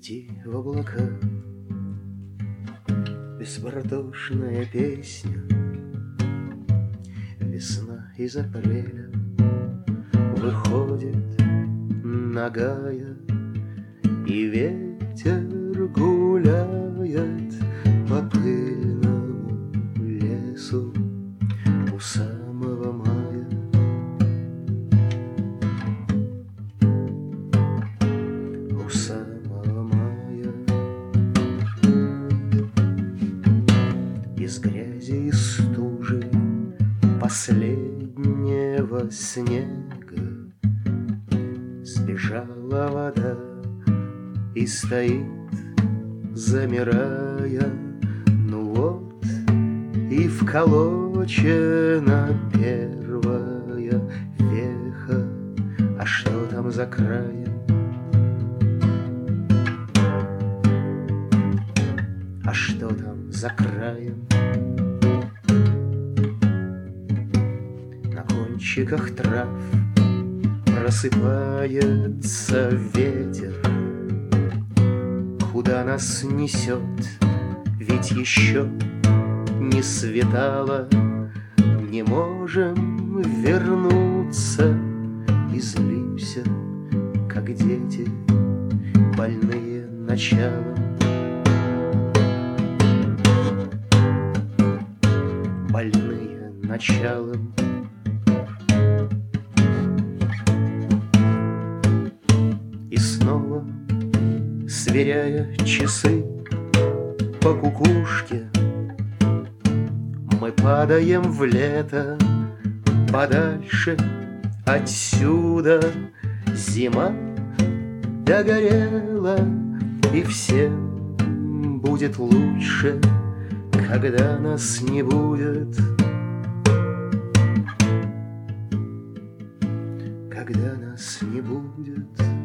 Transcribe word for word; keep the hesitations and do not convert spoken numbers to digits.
Уйди в облака. Беспардошная песня. Весна из апреля выходит нагая, и ветер гуляет по пыльному лесу у самого мая. У самого мая. Из грязи и стужи последнего снега сбежала вода и стоит, замирая. Ну вот и вколочена первая веха. А что там за краем? А что там за краем? На кончиках трав просыпается ветер. Куда нас несет? Ведь еще не светало. Не можем вернуться и злимся, как дети, больные началом. Больные началом. И снова, сверяя часы по кукушке, мы падаем в лето подальше отсюда. Зима догорела, и всем будет лучше, когда нас не будет. Когда нас не будет.